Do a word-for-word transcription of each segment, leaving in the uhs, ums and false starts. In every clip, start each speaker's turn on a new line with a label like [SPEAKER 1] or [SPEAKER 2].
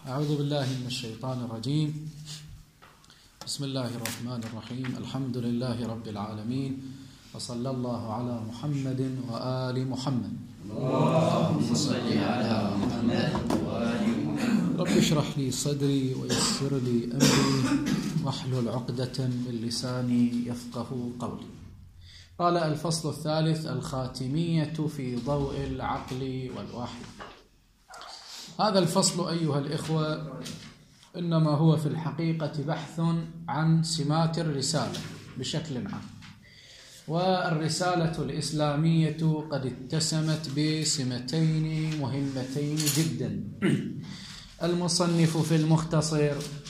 [SPEAKER 1] أعوذ بالله من الشيطان الرجيم. بسم الله الرحمن الرحيم. الحمد لله رب العالمين، وصلى الله على محمد وآل محمد.
[SPEAKER 2] اللهم صل على محمد وآل محمد.
[SPEAKER 1] رب اشرح لي صدري ويسر لي أمري واحلل عقدة من لساني يفقه قولي. قال الفصل الثالث: الخاتمية في ضوء العقل والوحي. هذا الفصل أيها الإخوة إنما هو في الحقيقة بحث عن سمات الرسالة بشكل عام. والرسالة الإسلامية قد اتسمت بسمتين مهمتين جدا. المصنف في المختصر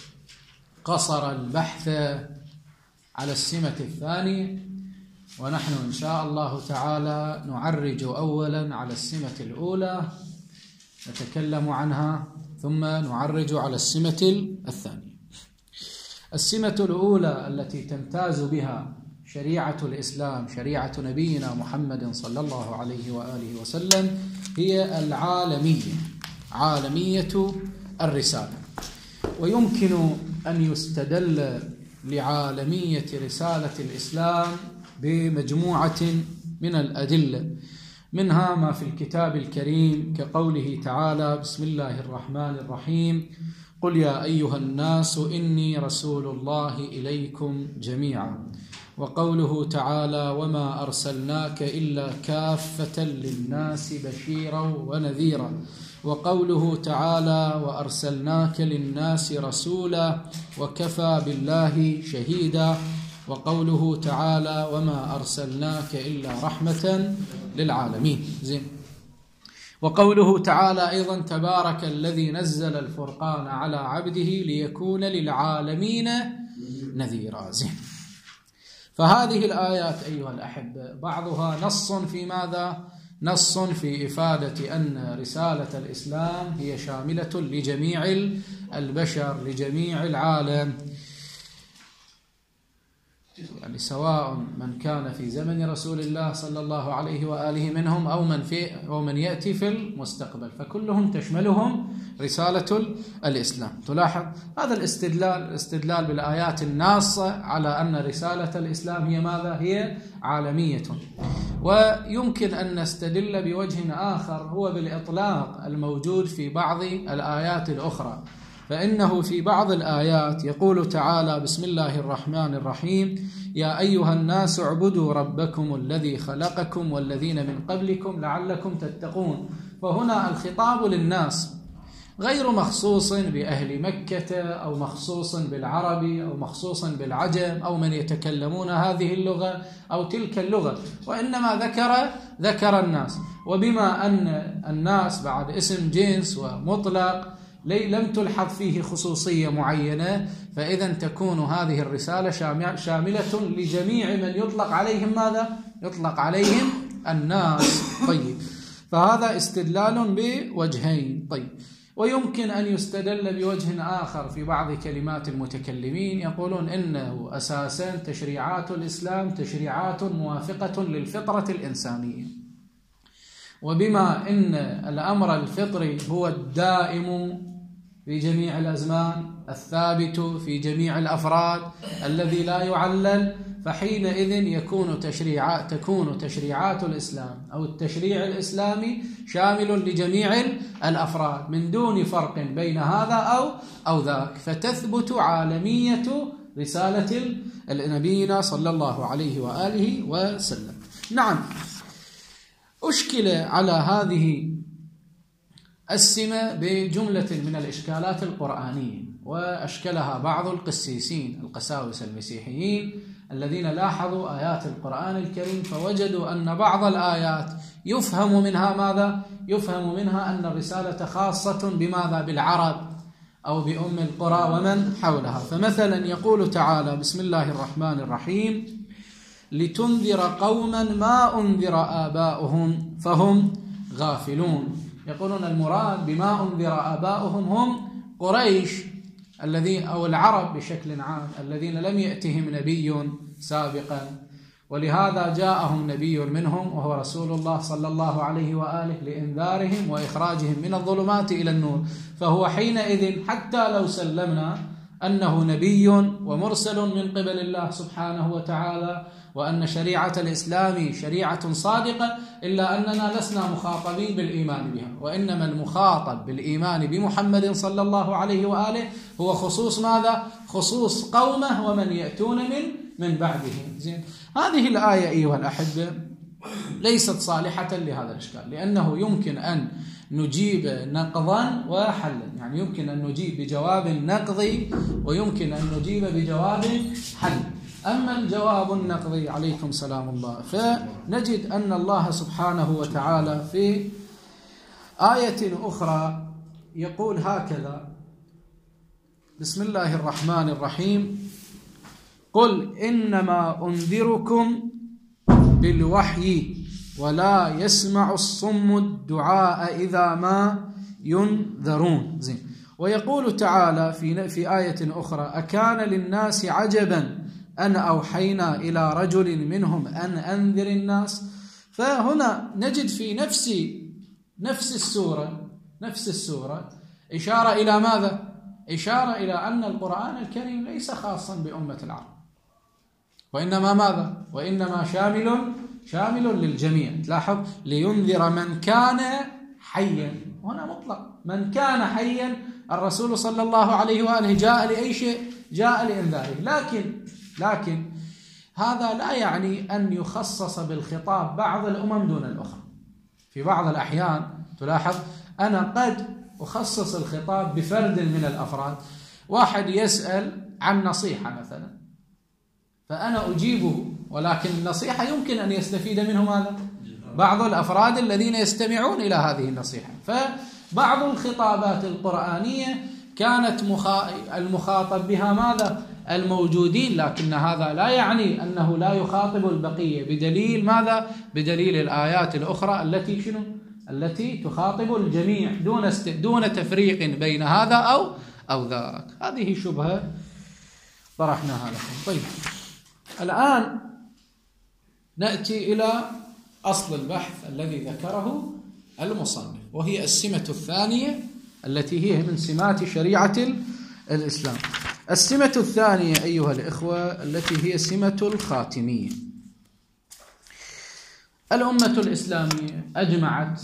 [SPEAKER 1] قصر البحث على السمة الثانية، ونحن إن شاء الله تعالى نعرج أولا على السمة الأولى نتكلم عنها، ثم نعرج على السمة الثانية. السمة الأولى التي تمتاز بها شريعة الإسلام، شريعة نبينا محمد صلى الله عليه وآله وسلم، هي العالمية، عالمية الرسالة. ويمكن أن يستدل لعالمية رسالة الإسلام بمجموعة من الأدلة، منها ما في الكتاب الكريم كقوله تعالى: بسم الله الرحمن الرحيم: قل يا أيها الناس إني رسول الله إليكم جميعا. وقوله تعالى: وما أرسلناك إلا كافة للناس بشيرا ونذيرا. وقوله تعالى: وأرسلناك للناس رسولا وكفى بالله شهيدا. وقوله تعالى: وما أرسلناك إلا رحمة للعالمين. زين. وقوله تعالى أيضا: تبارك الذي نزل الفرقان على عبده ليكون للعالمين نذيرا. زين. فهذه الآيات أيها الأحبة بعضها نص في ماذا؟ نص في إفادة أن رسالة الإسلام هي شاملة لجميع البشر، لجميع العالم، يعني سواء من كان في زمن رسول الله صلى الله عليه وآله منهم أو من في أو من يأتي في المستقبل، فكلهم تشملهم رسالة الإسلام. تلاحظ هذا الاستدلال، الاستدلال بالآيات الناصة على أن رسالة الإسلام هي ماذا؟ هي عالمية. ويمكن أن نستدل بوجه آخر، هو بالإطلاق الموجود في بعض الآيات الأخرى. فإنه في بعض الآيات يقول تعالى: بسم الله الرحمن الرحيم: يا أيها الناس اعبدوا ربكم الذي خلقكم والذين من قبلكم لعلكم تتقون. فهنا الخطاب للناس، غير مخصوص بأهل مكة أو مخصوص بالعربي أو مخصوص بالعجم أو من يتكلمون هذه اللغة أو تلك اللغة، وإنما ذكر ذكر الناس. وبما أن الناس بعد اسم جنس ومطلق لم تلحظ فيه خصوصية معينة، فإذا تكون هذه الرسالة شاملة لجميع من يطلق عليهم ماذا؟ يطلق عليهم الناس. طيب، فهذا استدلال بوجهين. طيب، ويمكن أن يستدل بوجه آخر في بعض كلمات المتكلمين، يقولون إنه أساسا تشريعات الإسلام تشريعات موافقة للفطرة الإنسانية، وبما إن الأمر الفطري هو الدائم في جميع الأزمان، الثابت في جميع الأفراد، الذي لا يعلل، فحينئذ يكون تشريعات تكون تشريعات الإسلام أو التشريع الإسلامي شامل لجميع الأفراد من دون فرق بين هذا أو أو ذاك، فتثبت عالمية رسالة نبينا صلى الله عليه وآله وسلم. نعم، أشكل على هذه السمة بجملة من الإشكالات القرآنية، وأشكلها بعض القسيسين القساوسة المسيحيين الذين لاحظوا آيات القرآن الكريم، فوجدوا أن بعض الآيات يفهم منها ماذا؟ يفهم منها أن الرسالة خاصة بماذا؟ بالعرب أو بأم القرى ومن حولها. فمثلا يقول تعالى: بسم الله الرحمن الرحيم: لتنذر قوما ما أنذر آباؤهم فهم غافلون. يقولون المراد بما أنذر آباؤهم هم قريش الذين أو العرب بشكل عام الذين لم يأتهم نبي سابقا، ولهذا جاءهم نبي منهم وهو رسول الله صلى الله عليه وآله لإنذارهم وإخراجهم من الظلمات إلى النور. فهو حينئذ حتى لو سلمنا أنه نبي ومرسل من قبل الله سبحانه وتعالى وأن شريعة الإسلام شريعة صادقة، إلا أننا لسنا مخاطبين بالإيمان بها، وإنما المخاطب بالإيمان بمحمد صلى الله عليه وآله هو خصوص ماذا؟ خصوص قومه ومن يأتون من من بعده. زين، هذه الآية أيها الأحبة ليست صالحة لهذا الإشكال، لأنه يمكن أن نجيب نقضا وحلا، يعني يمكن أن نجيب بجواب نقضي ويمكن أن نجيب بجواب حل. أما الجواب النقضي عليكم سلام الله، فنجد أن الله سبحانه وتعالى في آية أخرى يقول هكذا: بسم الله الرحمن الرحيم: قل إنما أنذركم بالوحي ولا يسمع الصم الدعاء إذا ما ينذرون. زين. ويقول تعالى في في آية أخرى: أكان للناس عجبا أن أوحينا إلى رجل منهم أن أنذر الناس. فهنا نجد في نفس نفس السورة نفس السورة إشارة إلى ماذا؟ إشارة إلى أن القرآن الكريم ليس خاصا بأمة العرب، وإنما ماذا؟ وإنما شامل شامل للجميع. تلاحظ: لينذر من كان حيا، هنا مطلق من كان حيا. الرسول صلى الله عليه وآله جاء لأي شيء؟ جاء لإنذاره. لكن لكن هذا لا يعني أن يخصص بالخطاب بعض الأمم دون الأخرى. في بعض الأحيان تلاحظ أنا قد أخصص الخطاب بفرد من الأفراد، واحد يسأل عن نصيحة مثلا فأنا أجيبه، ولكن النصيحة يمكن أن يستفيد منه ماذا؟ بعض الأفراد الذين يستمعون إلى هذه النصيحة. فبعض الخطابات القرآنية كانت المخاطب بها ماذا؟ الموجودين، لكن هذا لا يعني أنه لا يخاطب البقية، بدليل ماذا؟ بدليل الآيات الأخرى التي شنو؟ التي تخاطب الجميع دون است... دون تفريق بين هذا أو أو ذاك. هذه شبهة طرحناها لكم. طيب، الآن نأتي إلى أصل البحث الذي ذكره المصنف، وهي السمة الثانية التي هي من سمات شريعة الإسلام. السمة الثانية أيها الإخوة التي هي سمة الخاتمية. الأمة الإسلامية أجمعت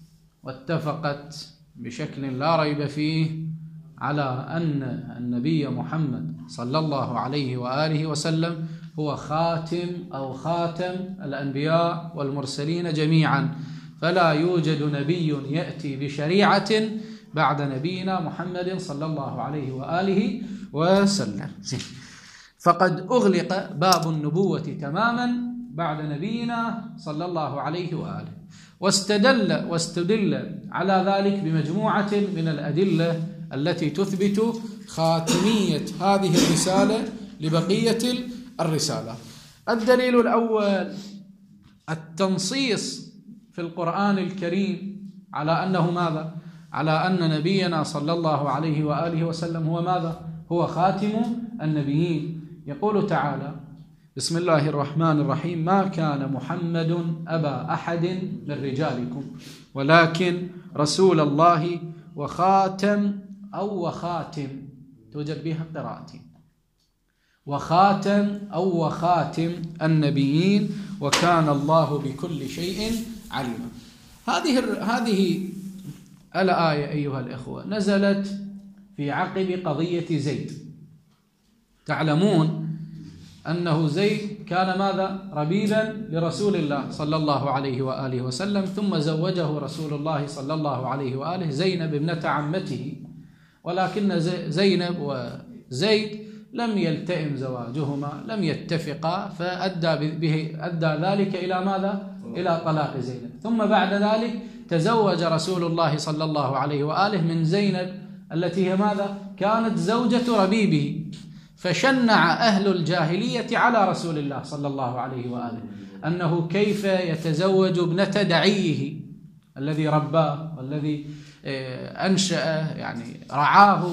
[SPEAKER 1] واتفقت بشكل لا ريب فيه على أن النبي محمد صلى الله عليه وآله وسلم هو خاتم أو خاتم الأنبياء والمرسلين جميعا، فلا يوجد نبي يأتي بشريعة بعد نبينا محمد صلى الله عليه وآله وسلم. فقد أغلق باب النبوة تماما بعد نبينا صلى الله عليه وآله، واستدل واستدل على ذلك بمجموعة من الأدلة التي تثبت خاتمية هذه الرسالة لبقية الرسالة. الدليل الأول التنصيص في القرآن الكريم على أنه ماذا؟ على أن نبينا صلى الله عليه وآله وسلم هو ماذا؟ هو خاتم النبيين. يقول تعالى: بسم الله الرحمن الرحيم: ما كان محمد أبا أحد من رجالكم ولكن رسول الله وخاتم أو وخاتم، توجد بها قراءتين، وخاتم أو وخاتم النبيين، وكان الله بكل شيء عليما. هذه هذه الآية أيها الإخوة نزلت في عقب قضية زيد. تعلمون أنه زيد كان ماذا؟ ربيبا لرسول الله صلى الله عليه وآله وسلم، ثم زوجه رسول الله صلى الله عليه وآله زينب ابنة عمته، ولكن زينب وزيد لم يلتئم زواجهما، لم يتفقا، فأدى به أدى ذلك إلى ماذا؟ إلى طلاق زينب. ثم بعد ذلك تزوج رسول الله صلى الله عليه وآله من زينب التي هي ماذا؟ كانت زوجة ربيبه. فشنع أهل الجاهلية على رسول الله صلى الله عليه وآله أنه كيف يتزوج ابنة دعيه الذي رباه والذي أنشأ يعني رعاه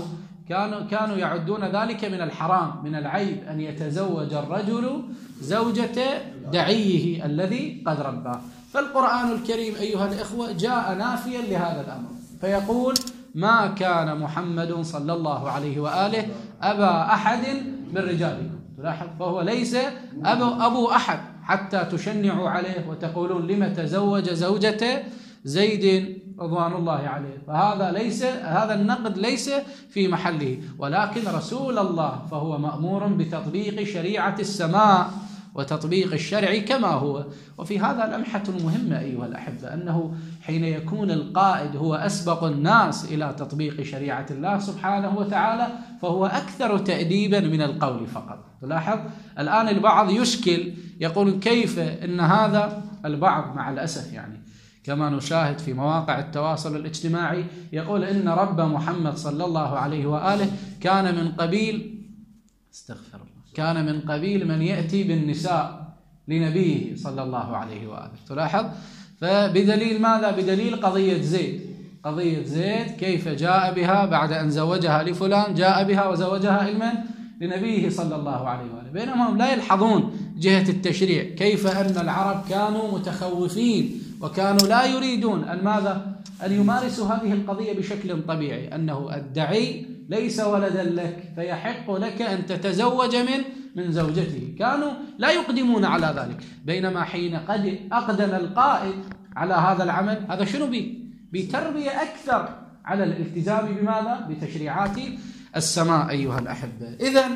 [SPEAKER 1] كانوا كانوا يعدون ذلك من الحرام، من العيب أن يتزوج الرجل زوجة دعيه الذي قد رباه. فالقرآن الكريم أيها الإخوة جاء نافيا لهذا الأمر، فيقول: ما كان محمد صلى الله عليه وآله أبا أحد من رجالكم. تلاحظ، فهو ليس أبو, أبو أحد حتى تشنعوا عليه وتقولون لم تزوج زوجة زيد رضوان الله عليه. فهذا ليس هذا النقد ليس في محله، ولكن رسول الله فهو مأمور بتطبيق شريعة السماء وتطبيق الشرع كما هو. وفي هذا لمحة مهمة أيها الأحبة، أنه حين يكون القائد هو أسبق الناس إلى تطبيق شريعة الله سبحانه وتعالى فهو أكثر تأديبا من القول فقط. تلاحظ الآن البعض يشكل، يقول كيف إن هذا البعض مع الأسف يعني كما نشاهد في مواقع التواصل الاجتماعي يقول إن رب محمد صلى الله عليه وآله كان من قبيل استغفر الله كان من قبيل من يأتي بالنساء لنبيه صلى الله عليه وآله. تلاحظ، فبدليل ماذا؟ بدليل قضية زيد. قضية زيد كيف جاء بها بعد أن زوجها لفلان، جاء بها وزوجها لمن؟ لنبيه صلى الله عليه وآله. بينما هم لا يلحظون جهة التشريع، كيف أن العرب كانوا متخوفين وكانوا لا يريدون أن ماذا؟ أن يمارسوا هذه القضية بشكل طبيعي، أنه الدعي ليس ولدا لك فيحق لك أن تتزوج من من زوجته. كانوا لا يقدمون على ذلك، بينما حين قد أقدم القائد على هذا العمل هذا شنو بيه؟ بتربية أكثر على الالتزام بماذا؟ بتشريعات السماء أيها الأحبة. إذن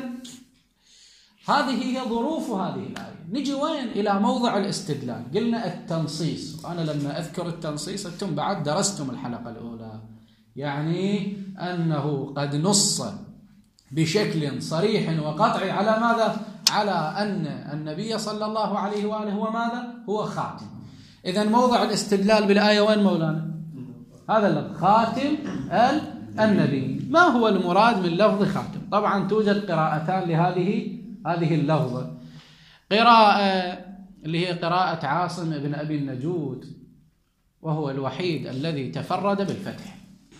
[SPEAKER 1] هذه هي ظروف هذه الآية. نجي وين؟ إلى موضع الاستدلال. قلنا التنصيص، وأنا لما أذكر التنصيص أنتم بعد درستم الحلقة الأولى، يعني أنه قد نص بشكل صريح وقطعي على ماذا؟ على أن النبي صلى الله عليه وآله هو ماذا؟ هو خاتم. إذن موضع الاستدلال بالآية وين مولانا؟ هذا اللفظ خاتم النبي. ما هو المراد من لفظ خاتم؟ طبعا توجد قراءتان لهذه هذه اللفظة. قراءة اللي هي قراءة عاصم بن أبي النجود، وهو الوحيد الذي تفرد بالفتح،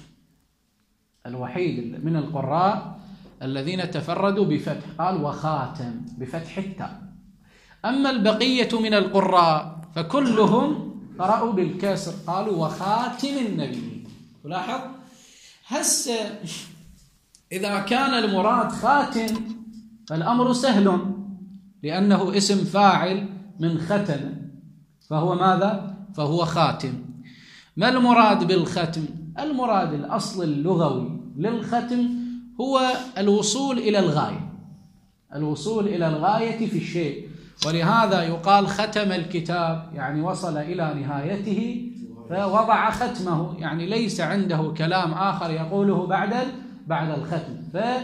[SPEAKER 1] الوحيد من القراء الذين تفردوا بفتح، قال وخاتم بفتح التاء. أما البقية من القراء فكلهم قرأوا بالكسر، قالوا وخاتم النبي. تلاحظ هسه إذا كان المراد خاتم فالأمر سهل، لأنه اسم فاعل من ختم، فهو ماذا؟ فهو خاتم. ما المراد بالختم؟ المراد الأصل اللغوي للختم هو الوصول إلى الغاية، الوصول إلى الغاية في الشيء، ولهذا يقال ختم الكتاب، يعني وصل إلى نهايته فوضع ختمه، يعني ليس عنده كلام آخر يقوله بعد بعد الختم.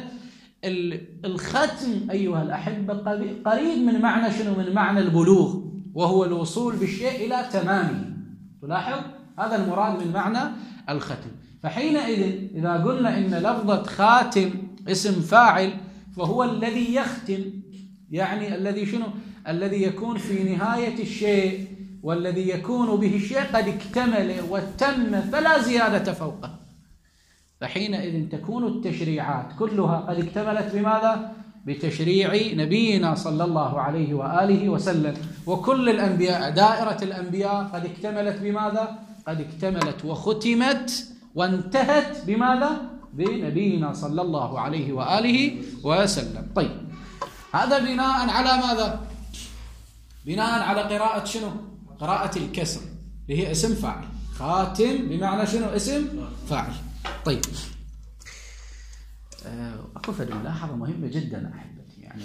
[SPEAKER 1] فالختم أيها الأحبة قريب من معنى شنو؟ من معنى البلوغ، وهو الوصول بالشيء إلى تمامه. تلاحظ هذا المراد من معنى الختم. فحينئذ إذا قلنا إن لفظة خاتم اسم فاعل فهو الذي يختم، يعني الذي شنو؟ الذي يكون في نهاية الشيء، والذي يكون به الشيء قد اكتمل وتم فلا زيادة فوقه. فحينئذ تكون التشريعات كلها قد اكتملت بماذا؟ بتشريع نبينا صلى الله عليه وآله وسلم. وكل الأنبياء، دائرة الأنبياء قد اكتملت بماذا؟ قد اكتملت وختمت وانتهت بماذا؟ بنبينا صلى الله عليه وآله وسلم. طيب، هذا بناء على ماذا؟ بناء على قراءة شنو؟ قراءة الكسر اللي هي اسم فاعل. خاتم بمعنى شنو؟ اسم فاعل. طيب، أكو ملاحظة مهمة جدا أحبتي، يعني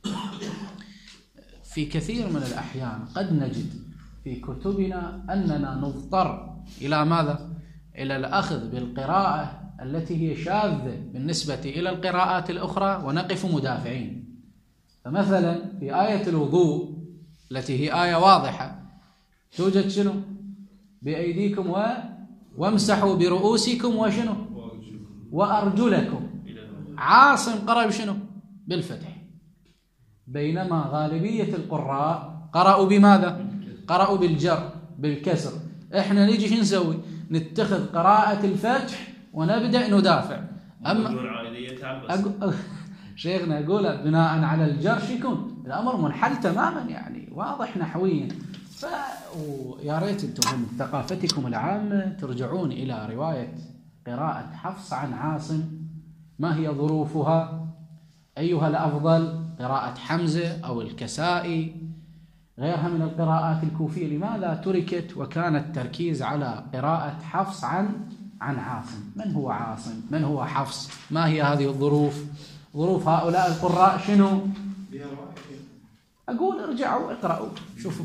[SPEAKER 1] في كثير من الأحيان قد نجد في كتبنا أننا نضطر إلى ماذا؟ إلى الأخذ بالقراءة التي هي شاذة بالنسبة إلى القراءات الأخرى ونقف مدافعين. فمثلا في آية الوضوء التي هي آية واضحة توجد شنو؟ بأيديكم و... وامسحوا برؤوسكم وشنو؟ وأرجلكم. عاصم قرأ بشنو؟ بالفتح، بينما غالبية القراء قرأوا بماذا؟ قرأوا بالجر بالكسر. احنا نيجي شو نسوي؟ نتخذ قراءة الفتح ونبدأ ندافع. أما أقول شيخنا أقول بناء على الجرش يكون الأمر منحل تماما يعني واضح نحويا. فيا ريت أنتم من ثقافتكم العامة ترجعون إلى رواية قراءة حفص عن عاصم، ما هي ظروفها؟ أيها الأفضل قراءة حمزة أو الكسائي غيرها من القراءات الكوفية؟ لماذا تركت وكان التركيز على قراءة حفص عن عن عاصم؟ من هو عاصم؟ من هو حفص؟ ما هي هذه الظروف؟ ظروف هؤلاء القراء شنو؟ أقول ارجعوا اقرأوا شوفوا.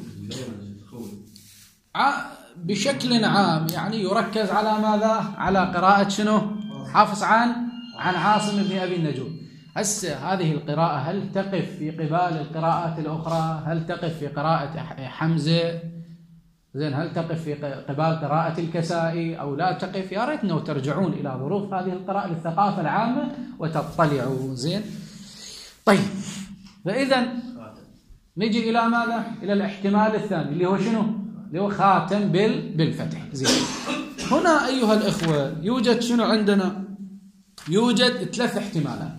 [SPEAKER 1] بشكل عام يعني يركز على ماذا؟ على قراءة شنو؟ حفص عن عن عاصم بن أبي النجود. هسه هذه القراءة هل تقف في قبال القراءات الأخرى؟ هل تقف في قراءة حمزة؟ زين هل تقف في قبال قراءة الكسائي أو لا تقف؟ يا ريت أنه ترجعون إلى ظروف هذه القراءة للثقافة العامة وتطلعوا. زين طيب، فإذا نجي إلى ماذا؟ إلى الاحتمال الثاني اللي هو شنو؟ اللي هو خاتم بال بالفتح. زين هنا أيها الإخوة يوجد شنو عندنا؟ يوجد ثلاث احتمالات.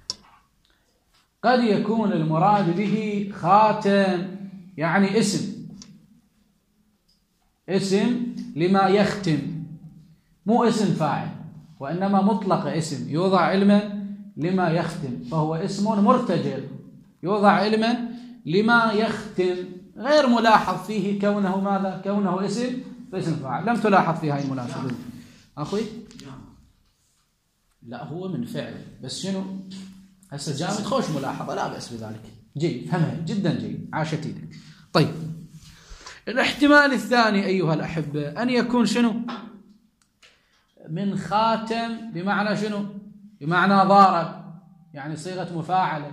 [SPEAKER 1] قد يكون المراد به خاتم يعني اسم اسم لما يختم، مو اسم فاعل وإنما مطلق اسم يوضع علما لما يختم، فهو اسم مرتجل يوضع علما لما يختم، غير ملاحظ فيه كونه ماذا؟ كونه اسم فاسم فاعل. لم تلاحظ فيه هاي الملاحظة أخوي؟ لا هو من فعل بس شنو؟ هسه جامد خوش ملاحظة لا بأس بذلك، جيد فهمها جدا جيد عاشت ايدك. طيب الاحتمال الثاني أيها الأحبة أن يكون شنو؟ من خاتم بمعنى شنو؟ بمعنى ضارب، يعني صيغة مفاعلة،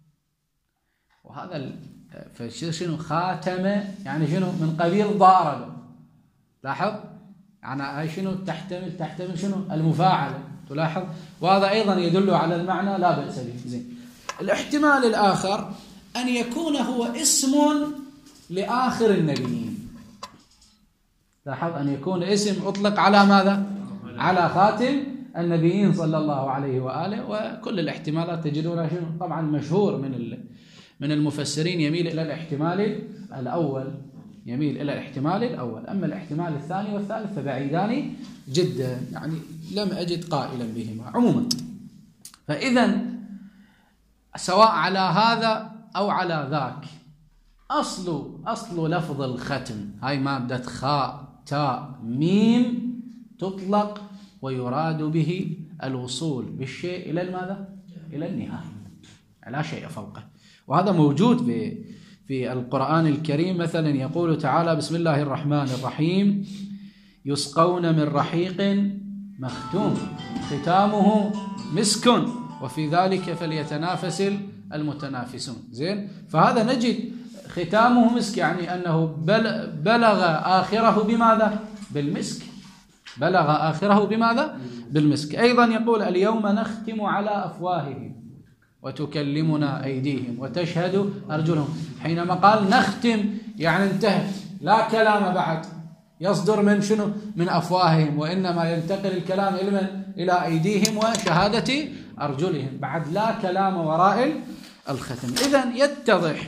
[SPEAKER 1] وهذا فشنو شنو خاتم يعني شنو؟ من قبيل ضارب. لاحظ يعني هاي شنو تحتمل؟ تحتمل شنو؟ المفاعلة، تلاحظ، وهذا أيضا يدل على المعنى لا بأس به. زين الاحتمال الآخر أن يكون هو اسم لآخر النبيين. لاحظ أن يكون اسم أطلق على ماذا؟ على خاتم النبيين صلى الله عليه وآله. وكل الاحتمالات تجدونها شنو؟ طبعا مشهور من من المفسرين يميل إلى الاحتمال الأول، يميل إلى الاحتمال الأول. أما الاحتمال الثاني والثالث فبعيدان جدا، يعني لم أجد قائلا بهما عموما. فإذا سواء على هذا أو على ذاك أصل أصل لفظ الختم هاي مادة خاء تاء ميم تطلق ويراد به الوصول بالشيء إلى الماذا؟ إلى النهاية، لا شيء فوقه. وهذا موجود في في القرآن الكريم. مثلا يقول تعالى بسم الله الرحمن الرحيم يسقون من رحيق مختوم ختامه مسك وفي ذلك فليتنافس المتنافسون. زين فهذا نجد ختامه مسك يعني أنه بلغ آخره بماذا؟ بالمسك، بلغ آخره بماذا؟ بالمسك. أيضا يقول اليوم نختم على أفواههم وتكلمنا أيديهم وتشهد أرجلهم. حينما قال نختم يعني انتهت، لا كلام بعد يصدر من شنو؟ من أفواههم، وإنما ينتقل الكلام إلى أيديهم وشهادة أرجلهم، بعد لا كلام وراء الختم. إذن يتضح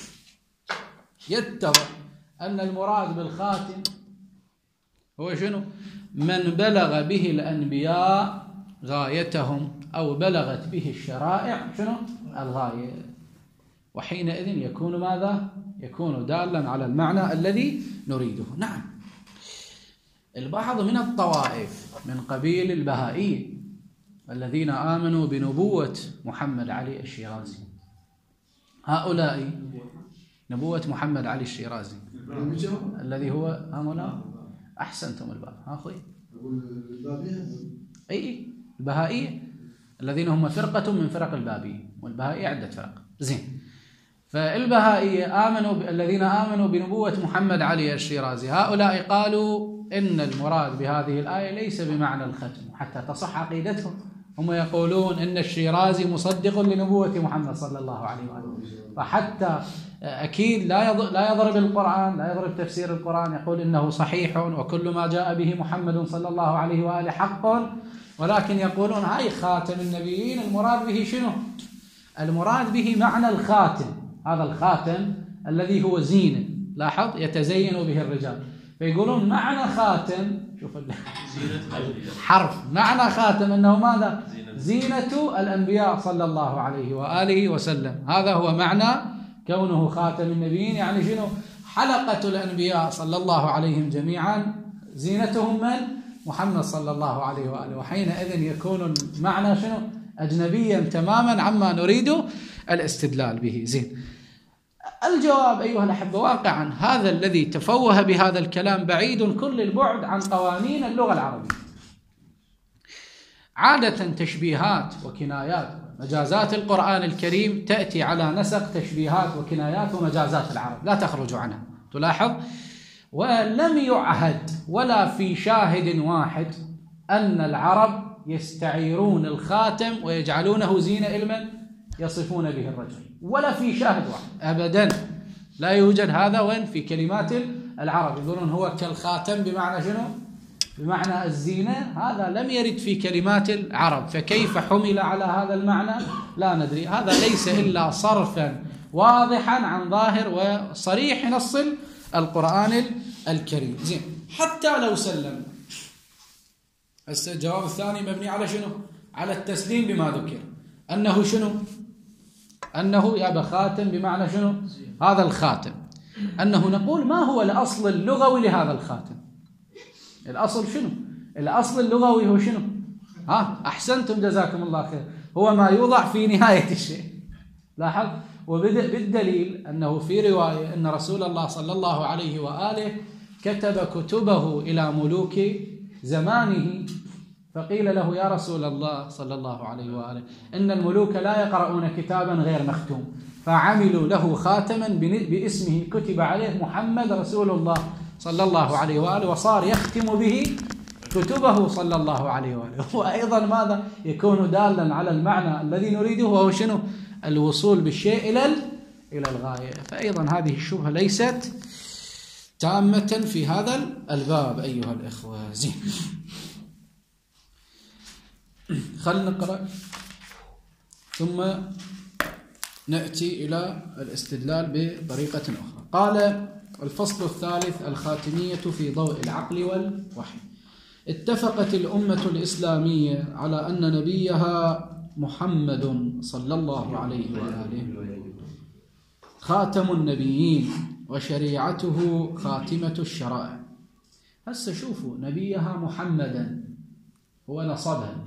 [SPEAKER 1] يتضح أن المراد بالخاتم هو شنو؟ من بلغ به الأنبياء غايتهم أو بلغت به الشرائع شنو؟ الغاية، وحينئذ يكون ماذا؟ يكون دالا على المعنى الذي نريده. نعم البعض من الطوائف من قبيل البهائية الذين آمنوا بنبوة محمد علي الشيرازي، هؤلاء نبوة محمد علي الشيرازي الذي هو هؤلاء أحسنتم الباب ها أخوي أي البهائية الذين هم فرقة من فرق البابية، والبهائية عدة فرق. زين فالبهائية آمنوا الذين آمنوا بنبوة محمد علي الشيرازي، هؤلاء قالوا إن المراد بهذه الآية ليس بمعنى الختم حتى تصح عقيدتهم. هم يقولون إن الشيرازي مصدق لنبوة محمد صلى الله عليه وآله، فحتى أكيد لا لا يضرب القرآن، لا يضرب تفسير القرآن، يقول إنه صحيح وكل ما جاء به محمد صلى الله عليه وآله حق ولكن يقولون هاي خاتم النبيين، المراد به شنو؟ المراد به معنى الخاتم، هذا الخاتم الذي هو زينة، لاحظ يتزين به الرجال، فيقولون معنى خاتم، شوف حرف معنى خاتم أنه ماذا؟ زينة الأنبياء صلى الله عليه وآله وسلم، هذا هو معنى كونه خاتم النبيين، يعني شنو؟ حلقة الأنبياء صلى الله عليهم جميعا زينتهم من؟ محمد صلى الله عليه وآله، وحينئذ يكون المعنى شنو؟ أجنبيا تماما عما نريد الاستدلال به. زين، الجواب أيها الأحبة واقعا هذا الذي تفوه بهذا الكلام بعيد كل البعد عن قوانين اللغة العربية. عادة تشبيهات وكنايات مجازات القرآن الكريم تأتي على نسق تشبيهات وكنايات ومجازات العرب، لا تخرج عنها، تلاحظ. ولم يعهد ولا في شاهد واحد أن العرب يستعيرون الخاتم ويجعلونه زينة لمن يصفون به الرجل، ولا في شاهد واحد أبدا، لا يوجد هذا. وين؟ في كلمات العرب يقولون هو كالخاتم، بمعنى شنو؟ بمعنى الزينة، هذا لم يرد في كلمات العرب، فكيف حمل على هذا المعنى لا ندري. هذا ليس إلا صرفا واضحا عن ظاهر وصريح نص القرآن الكريم. زين، حتى لو سلم، الجواب الثاني مبني على شنو؟ على التسليم بما ذكر، أنه شنو؟ أنه يا خاتم بمعنى شنو؟ هذا الخاتم، أنه نقول ما هو الأصل اللغوي لهذا الخاتم؟ الأصل شنو؟ الأصل اللغوي هو شنو؟ ها أحسنتم جزاكم الله خير، هو ما يوضع في نهاية الشيء، لاحظ. وبالدليل أنه في رواية أن رسول الله صلى الله عليه وآله كتب كتبه إلى ملوك زمانه، فقيل له يا رسول الله صلى الله عليه وآله إن الملوك لا يقرؤون كتابا غير مختوم، فعملوا له خاتما باسمه كتب عليه محمد رسول الله صلى الله عليه وآله، وصار يختم به كتبه صلى الله عليه وآله. وأيضا ماذا يكون دالا على المعنى الذي نريده، وهو شنو؟ الوصول بالشيء إلى إلى الغاية. فأيضا هذه الشبهة ليست تامة في هذا الباب أيها الإخوة. زين، خلنا نقرأ ثم نأتي إلى الاستدلال بطريقة أخرى. قال الفصل الثالث: الخاتمية في ضوء العقل والوحي. اتفقت الأمة الإسلامية على أن نبيها محمد صلى الله عليه وآله خاتم النبيين وشريعته خاتمة الشرائع. هسه شوفوا، نبيها محمدا هو نصبها،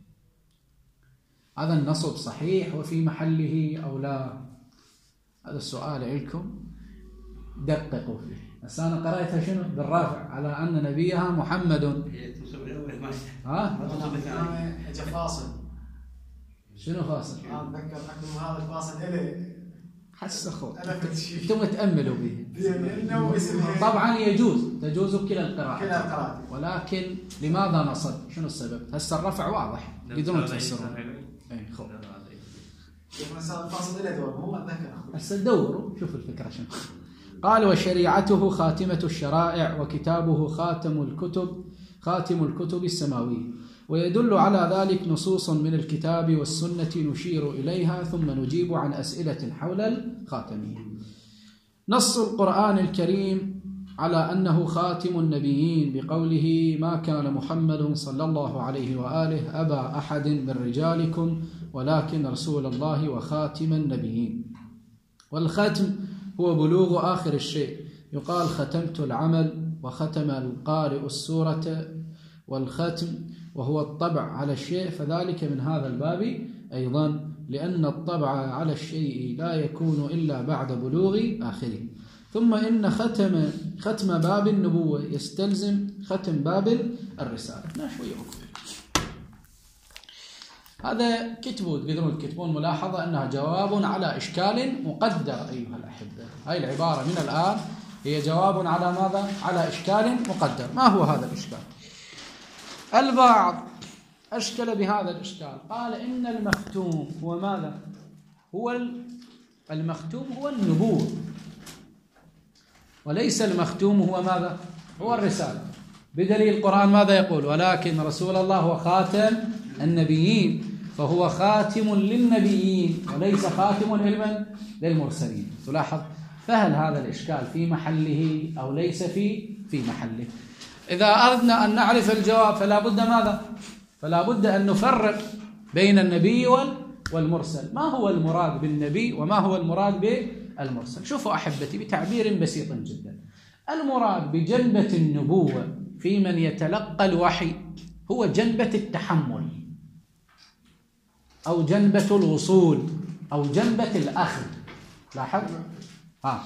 [SPEAKER 1] هذا النصب صحيح وفي محله أو لا؟ هذا السؤال لكم، دققوا فيه. بس أنا قرأتها شنو؟ بالرافع، على أن نبيها محمد. ها؟
[SPEAKER 3] اجى فاصل.
[SPEAKER 1] شنو فاصل؟
[SPEAKER 3] اتذكر انه هذا الفاصل الي
[SPEAKER 1] حس اخو انتم تأملوا به.
[SPEAKER 3] لانه اسمه
[SPEAKER 1] طبعا يجوز، تجوز كلا القراءات،
[SPEAKER 3] كلا القراءات،
[SPEAKER 1] ولكن لماذا نصب؟ شنو السبب؟ هسه الرفع واضح بدون تفسرون. اي خو
[SPEAKER 3] الفاصل الي دور مو اتذكر.
[SPEAKER 1] هسه دوروا شوفوا الفكره شنو. قال: وشريعته خاتمة الشرائع وكتابه خاتم الكتب خاتم الكتب السماوية. ويدل على ذلك نصوص من الكتاب والسنة نشير إليها ثم نجيب عن أسئلة حول الخاتمية. نص القرآن الكريم على أنه خاتم النبيين بقوله: ما كان محمد صلى الله عليه وآله أبا أحد من رجالكم ولكن رسول الله وخاتم النبيين. والختم هو بلوغ آخر الشيء، يقال ختمت العمل، وختم القارئ السورة. والختم وهو الطبع على الشيء، فذلك من هذا الباب أيضا، لأن الطبع على الشيء لا يكون إلا بعد بلوغ آخره. ثم إن ختم ختم باب النبوة يستلزم ختم باب الرسالة. شوية هذا كتبوا تقدرون تكتبون ملاحظة أنها جواب على إشكال مقدر أيها الأحبة. هاي العبارة من الآن هي جواب على ماذا؟ على إشكال مقدر. ما هو هذا الإشكال؟ البعض أشكل بهذا الإشكال، قال إن المختوم هو ماذا؟ هو المختوم هو النبوة، وليس المختوم هو ماذا؟ هو الرسالة. بدليل القرآن ماذا يقول؟ ولكن رسول الله هو خاتم النبيين، فهو خاتم للنبيين وليس خاتم لمن؟ للمرسلين. تلاحظ؟ فهل هذا الإشكال في محله أو ليس في في محله؟ إذا أردنا أن نعرف الجواب فلا بد ماذا؟ فلا بد أن نفرق بين النبي والمرسل. ما هو المراد بالنبي وما هو المراد بالمرسل؟ شوفوا أحبتي بتعبير بسيط جدا. المراد بجنبة النبوة في من يتلقى الوحي هو جنبة التحمل أو جنبة الوصول أو جنبة الأخذ. لاحظ؟ ها.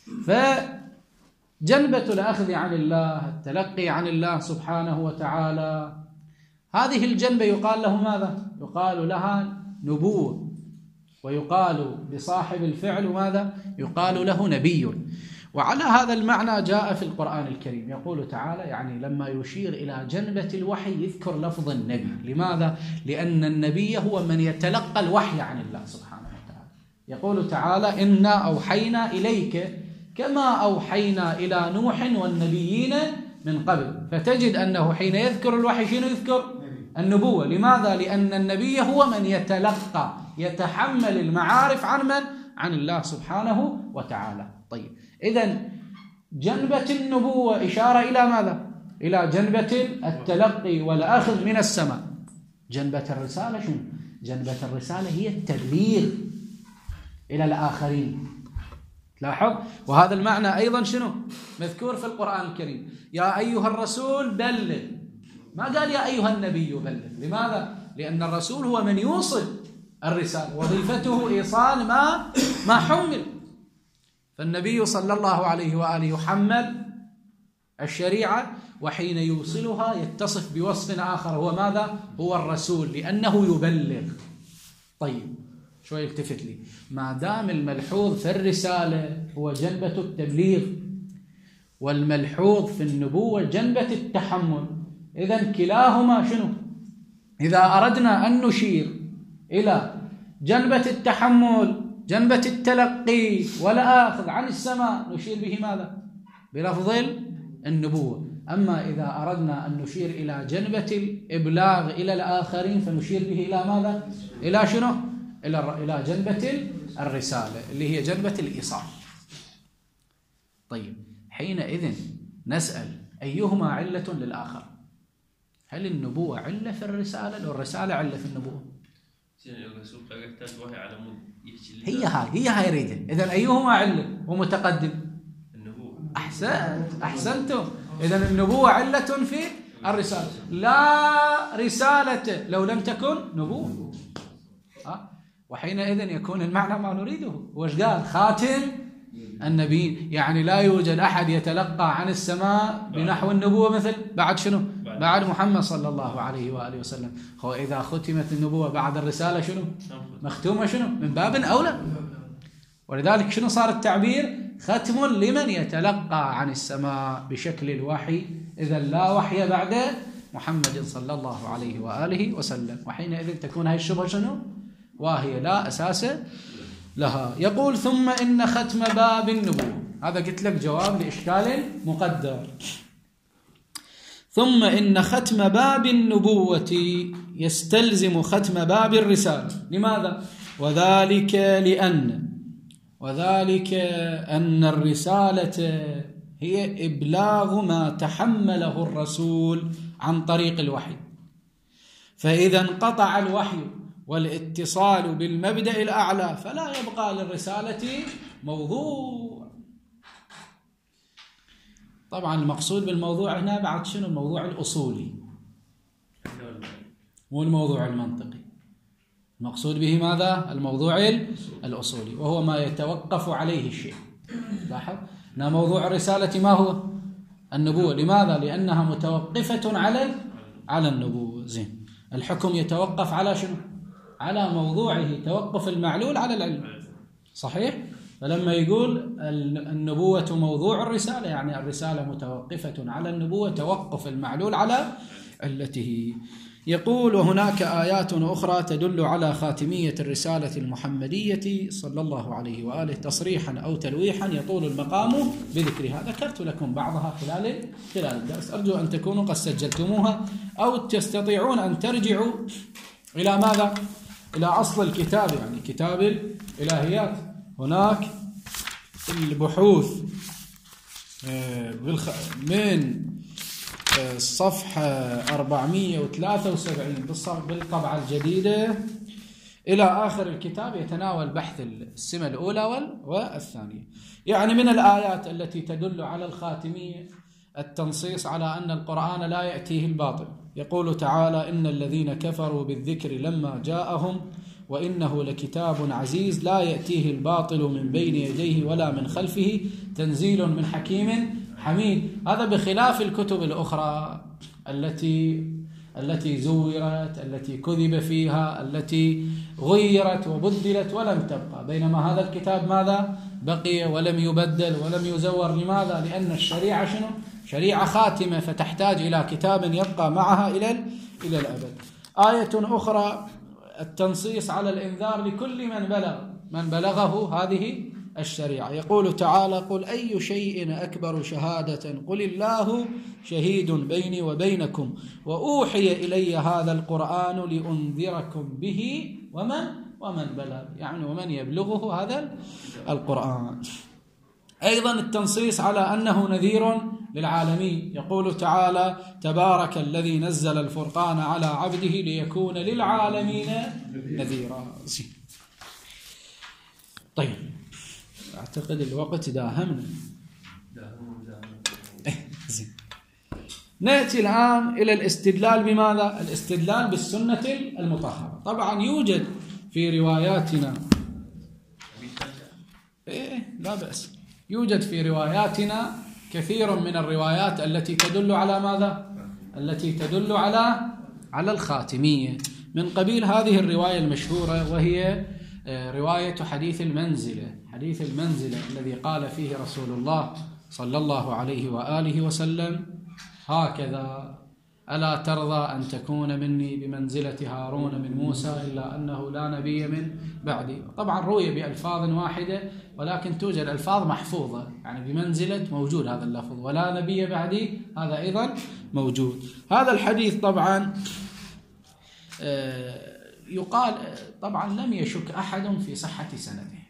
[SPEAKER 1] فجنبة الأخذ عن الله، التلقي عن الله سبحانه وتعالى، هذه الجنبة يقال له ماذا؟ يقال لها نبوة، ويقال لصاحب الفعل ماذا؟ يقال له نبي. وعلى هذا المعنى جاء في القرآن الكريم يقول تعالى، يعني لما يشير إلى جنبة الوحي يذكر لفظ النبي. لماذا؟ لأن النبي هو من يتلقى الوحي عن الله سبحانه وتعالى. يقول تعالى إنا أوحينا إليك كما أوحينا إلى نوح والنبيين من قبل. فتجد أنه حين يذكر الوحي شنو يذكر؟ النبوة. لماذا؟ لأن النبي هو من يتلقى يتحمل المعارف عن من؟ عن الله سبحانه وتعالى. طيب، إذن جنبة النبوة إشارة إلى ماذا؟ إلى جنبة التلقي والأخذ من السماء. جنبة الرسالة شنو؟ جنبة الرسالة هي التبليغ إلى الآخرين. لاحظ؟ وهذا المعنى أيضا شنو؟ مذكور في القرآن الكريم. يا أيها الرسول بلغ، ما قال يا أيها النبي بلغ. لماذا؟ لأن الرسول هو من يوصل الرسالة، وظيفته إيصال ما ما حمل. فالنبي صلى الله عليه وآله يحمل الشريعة، وحين يوصلها يتصف بوصف آخر هو ماذا؟ هو الرسول، لأنه يبلغ. طيب، شوي التفت لي. ما دام الملحوظ في الرسالة هو جنبة التبليغ، والملحوظ في النبوة جنبة التحمل، إذن كلاهما شنو؟ إذا أردنا أن نشير إلى جنبة التحمل، جنبة التلقي والآخذ عن السماء، نشير به ماذا؟ بلفظ النبوة. أما إذا أردنا أن نشير إلى جنبة الإبلاغ إلى الآخرين فنشير به إلى ماذا؟ إلى شنو؟ إلى إلى جنبة الرسالة اللي هي جنبة الإيصال. طيب، حينئذ نسأل أيهما علة للآخر؟ هل النبوة علة في الرسالة أو الرسالة علة في النبوة؟ هي هاي هي هاي ريدة. إذن أيهما علة ومتقدم؟ النبوة. أحسنت أحسنتم. إذن النبوة علة في الرسالة، لا رسالة لو لم تكن نبوة. أه؟ وحينئذ يكون المعنى ما نريده. وش قال؟ خاتم النبي، يعني لا يوجد أحد يتلقى عن السماء بنحو النبوة مثل بعد شنو؟ بعد محمد صلى الله عليه وآله وسلم. هو إذا ختمت النبوة بعد الرسالة شنو؟ مختومة شنو؟ من باب أولى. ولذلك شنو صار التعبير؟ ختم لمن يتلقى عن السماء بشكل الوحي، إذا لا وحي بعد محمد صلى الله عليه وآله وسلم. وحينئذ تكون هاي الشبهة شنو؟ وهي لا أساس لها. يقول ثم إن ختم باب النبوة، هذا قلت لك جواب لإشكال مقدر. ثم إن ختم باب النبوة يستلزم ختم باب الرسالة. لماذا؟ وذلك لأن وذلك أن الرسالة هي إبلاغ ما تحمله الرسول عن طريق الوحي، فإذا انقطع الوحي والاتصال بالمبدأ الأعلى فلا يبقى للرسالة موضوع. طبعا المقصود بالموضوع هنا بعد شنو؟ الموضوع الأصولي، مو الموضوع المنطقي. المقصود به ماذا؟ الموضوع الأصولي، وهو ما يتوقف عليه الشيء. لاحظ أن موضوع الرسالة ما هو؟ النبوة. لماذا؟ لأنها متوقفة على على النبوة. زين، الحكم يتوقف على شنو؟ على موضوعه، توقف المعلول على العلم. صحيح؟ فلما يقول النبوة موضوع الرسالة يعني الرسالة متوقفة على النبوة، توقف المعلول على علته. يقول: وهناك آيات أخرى تدل على خاتمية الرسالة المحمدية صلى الله عليه وآله تصريحا أو تلويحا يطول المقام بذكرها. ذكرت لكم بعضها خلال خلال الدرس، أرجو أن تكونوا قد سجلتموها أو تستطيعون أن ترجعوا إلى ماذا؟ إلى أصل الكتاب، يعني كتاب الإلهيات. هناك البحوث من الصفحة أربعمئة وثلاثة وسبعين بالطبعة الجديدة إلى آخر الكتاب يتناول بحث السمة الأولى والثانية. يعني من الآيات التي تدل على الخاتمية التنصيص على أن القرآن لا يأتيه الباطل. يقول تعالى: إن الذين كفروا بالذكر لما جاءهم وإنه لكتاب عزيز لا يأتيه الباطل من بين يديه ولا من خلفه تنزيل من حكيم حميد. هذا بخلاف الكتب الأخرى التي التي زورت، التي كذب فيها، التي غيرت وبدلت ولم تبقى، بينما هذا الكتاب ماذا؟ بقي ولم يبدل ولم يزور. لماذا؟ لأن الشريعة شنو؟ شريعة خاتمة، فتحتاج إلى كتاب يبقى معها إلى إلى الأبد. آية أخرى التنصيص على الإنذار لكل من بلغ من بلغه هذه الشريعة. يقول تعالى: قل أي شيء أكبر شهادة قل الله شهيد بيني وبينكم وأوحي إلي هذا القرآن لأنذركم به ومن ومن بلغ، يعني ومن يبلغه هذا القرآن. أيضا التنصيص على أنه نذير للعالمين. يقول تعالى: تبارك الذي نزل الفرقان على عبده ليكون للعالمين نذيرا. طيب، أعتقد الوقت داهمنا. نأتي الآن إلى الاستدلال بماذا؟ الاستدلال بالسنة المطهرة. طبعا يوجد في رواياتنا إيه لا بأس يوجد في رواياتنا كثير من الروايات التي تدل على ماذا؟ التي تدل على على الخاتمية، من قبيل هذه الرواية المشهورة وهي رواية حديث المنزلة. حديث المنزلة الذي قال فيه رسول الله صلى الله عليه وآله وسلم: هكذا ألا ترضى أن تكون مني بمنزلة هارون من موسى إلا أنه لا نبي من بعدي. طبعا روي بألفاظ واحدة ولكن توجد ألفاظ محفوظة، يعني بمنزلة موجود هذا اللفظ، ولا نبي بعدي هذا أيضا موجود. هذا الحديث طبعا يقال طبعا لم يشك أحد في صحة سنده،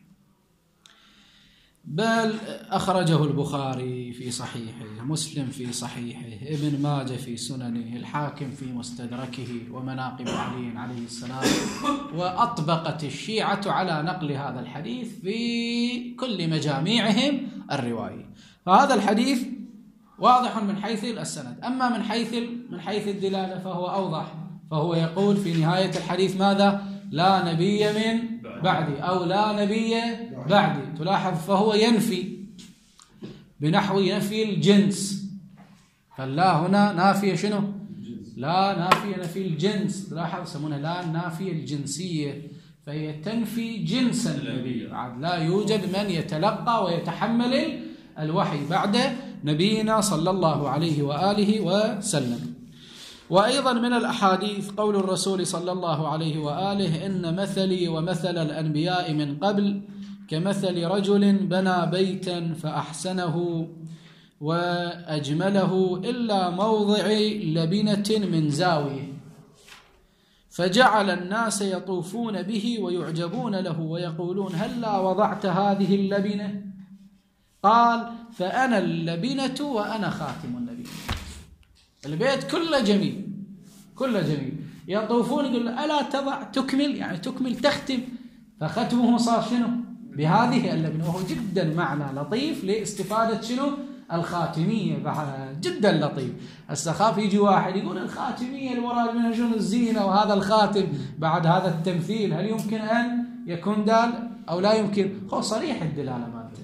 [SPEAKER 1] بل أخرجه البخاري في صحيحه، مسلم في صحيحه، ابن ماجه في سننه، الحاكم في مستدركه ومناقب علي عليه السلام، وأطبقت الشيعة على نقل هذا الحديث في كل مجاميعهم الرواية. فهذا الحديث واضح من حيث السند. أما من حيث من حيث الدلالة فهو أوضح، فهو يقول في نهاية الحديث ماذا؟ لا نبي من بعدي أو لا نبي بعدي. تلاحظ فهو ينفي بنحو نفي الجنس، فاللا هنا نافية شنو؟ لا نافية نفي الجنس. تلاحظ يسمونها لا نافية الجنسية، فهي تنفي جنس النبي. لا يوجد من يتلقى ويتحمل الوحي بعد نبينا صلى الله عليه وآله وسلم. وأيضا من الأحاديث قول الرسول صلى الله عليه وآله: إن مثلي ومثل الأنبياء من قبل كمثل رجل بنى بيتا فأحسنه وأجمله إلا موضع لبنة من زاوية، فجعل الناس يطوفون به ويعجبون له ويقولون: هلا وضعت هذه اللبنة؟ قال: فأنا اللبنة وأنا خاتم النبي. البيت كله جميل كله جميل، يطوفون يقول ألا تضع تكمل، يعني تكمل تختم، فختمه صار شنو؟ بهذه اللبنة. وهو جدا معنى لطيف لاستفادة شنو؟ الخاتمية، جدا لطيف. السخاف يجي واحد يقول الخاتمية المراد منها شنو؟ الزينة، وهذا الخاتم بعد هذا التمثيل هل يمكن أن يكون دال أو لا يمكن؟ هو صريح الدلالة مالته.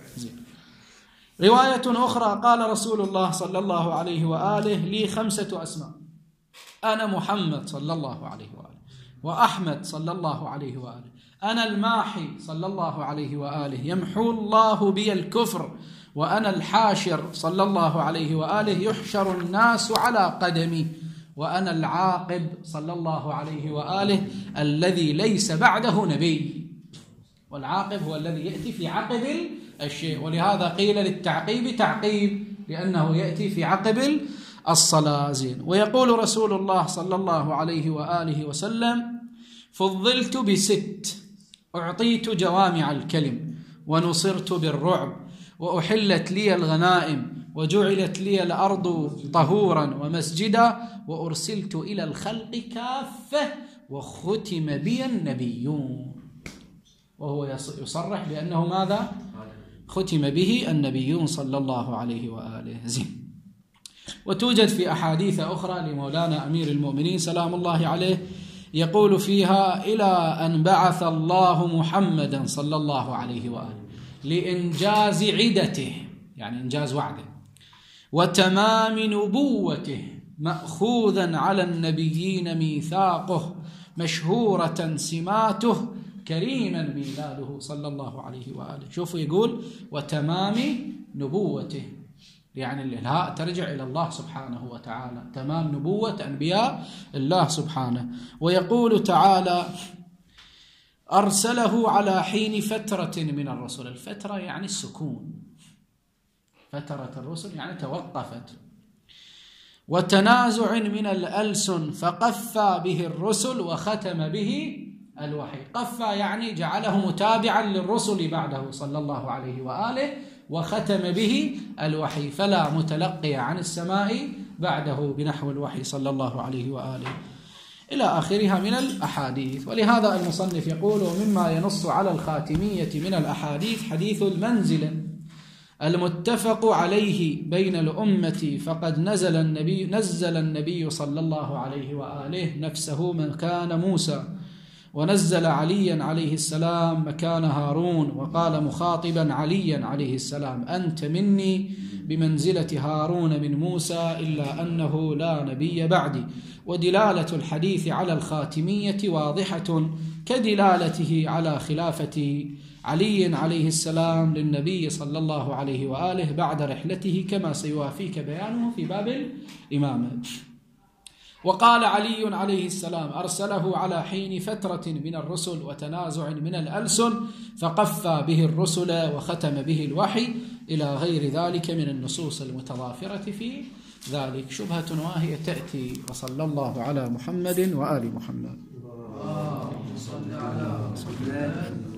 [SPEAKER 1] رواية أخرى قال رسول الله صلى الله عليه وآله: لي خمسة أسماء، أنا محمد صلى الله عليه وآله، وأحمد صلى الله عليه وآله، أنا الماحي صلى الله عليه وآله، يمحو الله بي الكفر، وأنا الحاشر صلى الله عليه وآله، يحشر الناس على قدمي، وأنا العاقب صلى الله عليه وآله الذي ليس بعده نبي. والعاقب هو الذي يأتي في عقب الشيء، ولهذا قيل للتعقيب تعقيب، لأنه يأتي في عقب الصلاة. زين. ويقول رسول الله صلى الله عليه وآله وسلم: فضلت بست، أعطيت جوامع الكلم، ونصرت بالرعب، وأحلت لي الغنائم، وجعلت لي الأرض طهورا ومسجدا، وأرسلت إلى الخلق كافة، وختم بي النبيون. وهو يصرح بأنه ماذا؟ ختم به النبيون صلى الله عليه وآله. زين. وتوجد في أحاديث أخرى لمولانا أمير المؤمنين سلام الله عليه يقول فيها: إلى أن بعث الله محمدا صلى الله عليه وآله لإنجاز عدته، يعني إنجاز وعده، وتمام نبوته، مأخوذا على النبيين ميثاقه، مشهورة سماته، كريما ميلاده صلى الله عليه وآله. شوفوا يقول: وتمام نبوته، يعني الإلهاء ترجع إلى الله سبحانه وتعالى، تمام نبوة أنبياء الله سبحانه. ويقول تعالى: أرسله على حين فترة من الرسل. الفترة يعني السكون، فترة الرسل يعني توقفت. وتنازع من الألسن، فقفى به الرسل وختم به الوحي. قفى يعني جعله متابعا للرسل بعده صلى الله عليه وآله، وختم به الوحي، فلا متلقي عن السماء بعده بنحو الوحي صلى الله عليه وآله، إلى آخرها من الأحاديث. ولهذا المصنف يقول: ومما ينص على الخاتمية من الأحاديث حديث المنزلة المتفق عليه بين الأمة، فقد نزل النبي نزل النبي صلى الله عليه وآله نفسه مكان موسى، ونزل عليا عليه السلام مكان هارون، وقال مخاطبا عليا عليه السلام: أنت مني بمنزلة هارون من موسى، إلا أنه لا نبي بعدي. ودلالة الحديث على الخاتمية واضحة كدلالته على خلافة علي عليه السلام للنبي صلى الله عليه وآله بعد رحلته، كما سيوافيك بيانه في باب الإمامة. وقال علي عليه السلام: أرسله على حين فترة من الرسل وتنازع من الألسن، فقفى به الرسل وختم به الوحي، إلى غير ذلك من النصوص المتضافرة في ذلك. شبهة واهية تأتي. وصلى الله على محمد وآل محمد.
[SPEAKER 2] اللهم صل على محمد.